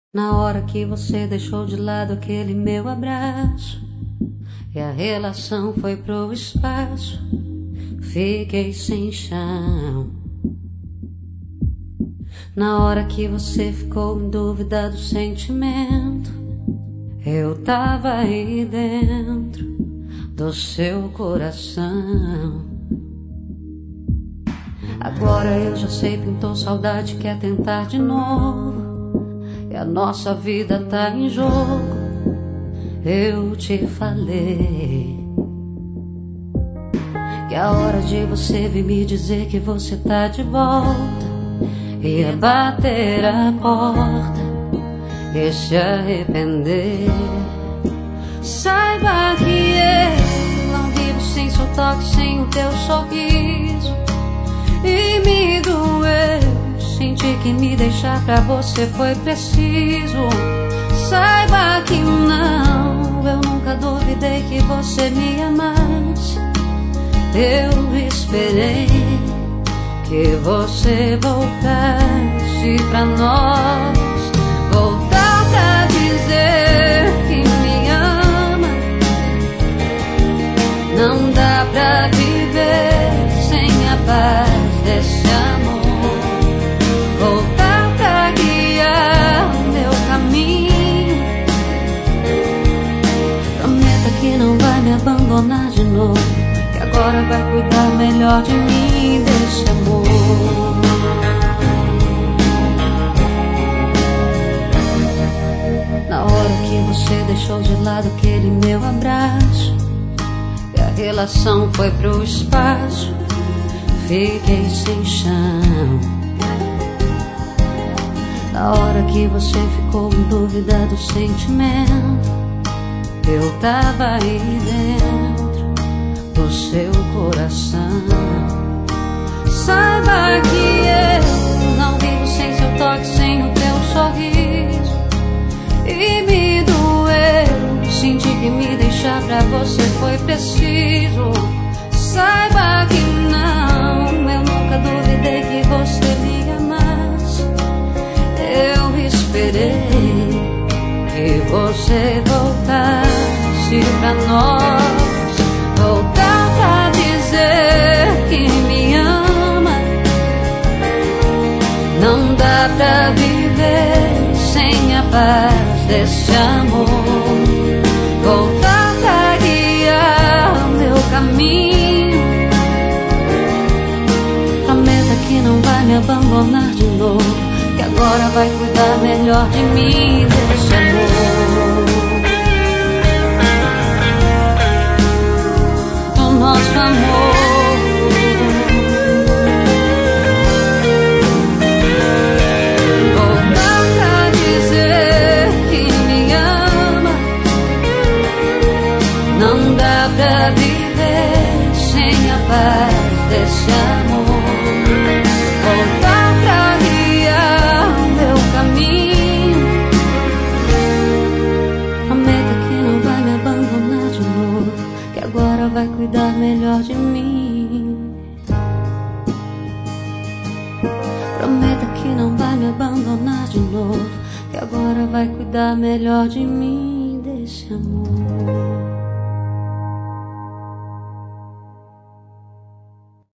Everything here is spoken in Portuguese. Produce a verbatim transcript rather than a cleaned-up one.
Na hora que você deixou de lado aquele meu abraço e a relação foi pro espaço, fiquei sem chão. Na hora que você ficou em dúvida do sentimento, eu tava aí dentro do seu coração. Agora eu já sei, pintou saudade, quer tentar de novo, e a nossa vida tá em jogo. Eu te falei que a hora de você vir me dizer que você tá de volta ia bater a porta e se arrepender. Saiba que eu não vivo sem seu toque, sem o teu sorriso, e me doeu sentir que me deixar pra você foi preciso. Saiba que não, eu nunca duvidei que você me amasse. Eu esperei que você voltasse pra nós, voltar pra dizer que me ama. Não dá pra viver sem a paz desse amor, voltar pra guiar o meu caminho. Prometa que não vai me abandonar de novo, que agora vai cuidar melhor de mim, desse amor. Na hora que você deixou de lado aquele meu abraço e a relação foi pro espaço, fiquei sem chão. Na hora que você ficou em dúvida do sentimento, eu tava aí dentro do seu coração. Saiba que eu não vivo sem seu toque, sem o teu sorriso, e me doeu sentir que me deixar pra você foi preciso. Saiba que não, eu nunca duvidei que você me amasse. Eu esperei que você voltasse pra nós, voltar pra dizer que me ama. Não dá pra viver sem a paz desse amor, voltar pra guiar o meu caminho. Prometa que não vai me abandonar de novo, que agora vai cuidar melhor de mim, desse amor, do nosso amor. Voltar pra dizer que me ama. Não dá pra viver sem a paz desse amor, voltar pra guiar o meu caminho. Prometa que não vai me abandonar de novo, que agora vai cuidar melhor de mim. Prometa que não vai me abandonar de novo, que agora vai cuidar melhor de mim, desse amor.